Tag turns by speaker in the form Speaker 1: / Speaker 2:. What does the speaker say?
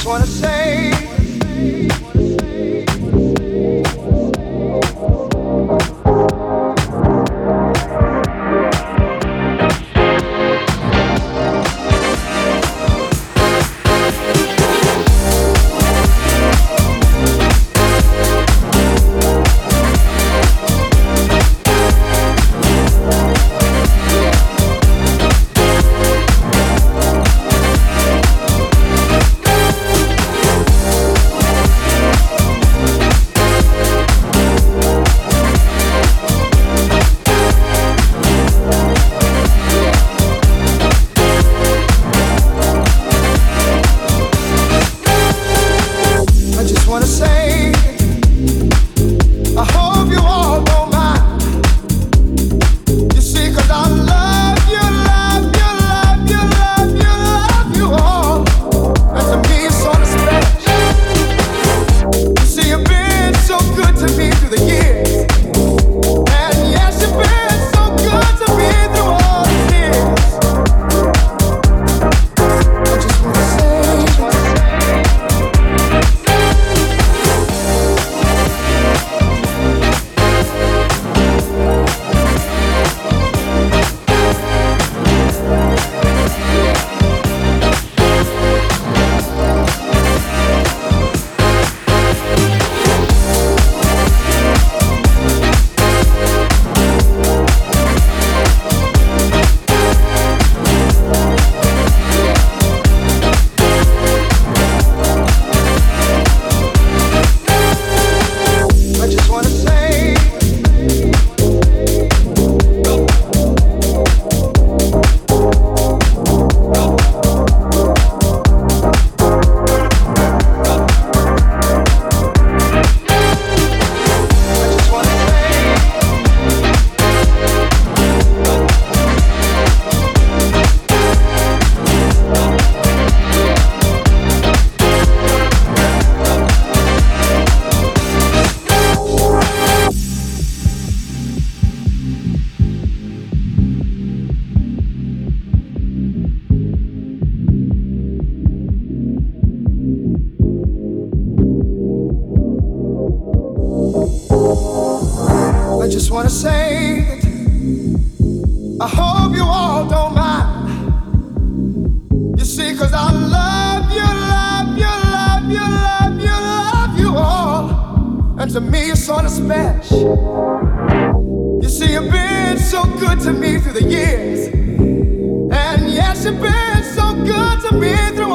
Speaker 1: wanna say I just wanna say that I hope you all don't mind. You see, 'cause I love you, love you, love you, love you, love you all. And to me it's sort of special. You see, you've been so good to me through the years. And yes, you've been so good to me through